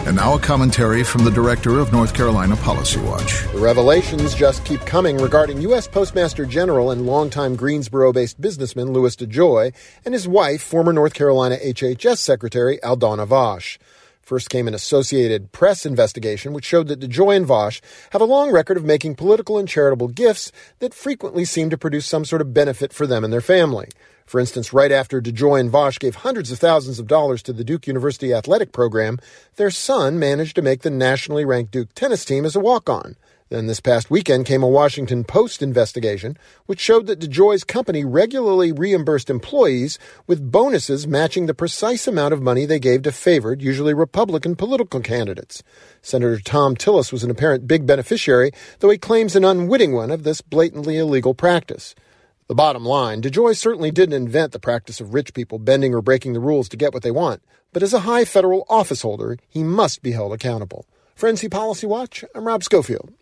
And now a commentary from the director of North Carolina Policy Watch. The revelations just keep coming regarding U.S. Postmaster General and longtime Greensboro-based businessman Louis DeJoy and his wife, former North Carolina HHS Secretary Aldana Vaush. First came an Associated Press investigation which showed that DeJoy and Vaush have a long record of making political and charitable gifts that frequently seem to produce some sort of benefit for them and their family. For instance, right after DeJoy and Vaush gave hundreds of thousands of dollars to the Duke University athletic program, their son managed to make the nationally ranked Duke tennis team as a walk-on. Then this past weekend came a Washington Post investigation which showed that DeJoy's company regularly reimbursed employees with bonuses matching the precise amount of money they gave to favored, usually Republican, political candidates. Senator Thom Tillis was an apparent big beneficiary, though he claims an unwitting one of this blatantly illegal practice. The bottom line, DeJoy certainly didn't invent the practice of rich people bending or breaking the rules to get what they want, but as a high federal office holder, he must be held accountable. For NC Policy Watch, I'm Rob Schofield.